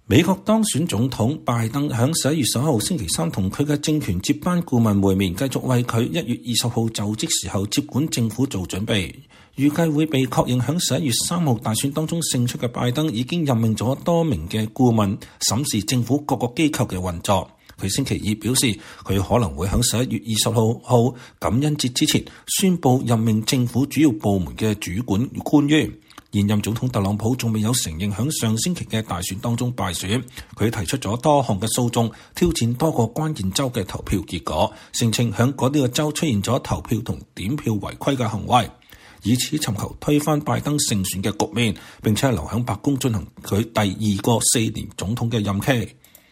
美國當選總統拜登喺11月11號星期三同佢嘅政權接班顧問會面，繼續為佢1月20號就職時候接管政府做準備。預計會被確認喺11月3號大選當中勝出嘅拜登已經任命咗多名嘅顧問審視政府各個機構嘅運作。佢星期二表示，佢可能會喺11月20號感恩節之前宣布任命政府主要部門嘅主管官員。現任總統特朗普仲未有承認喺上星期嘅大選當中敗選，佢提出咗多項嘅訴訟，挑戰多個關鍵州嘅投票結果，聲稱喺嗰啲嘅州出現咗投票同點票違規嘅行為，以此尋求推翻拜登勝選嘅局面，並且留喺白宮進行佢第二個4年總統嘅任期。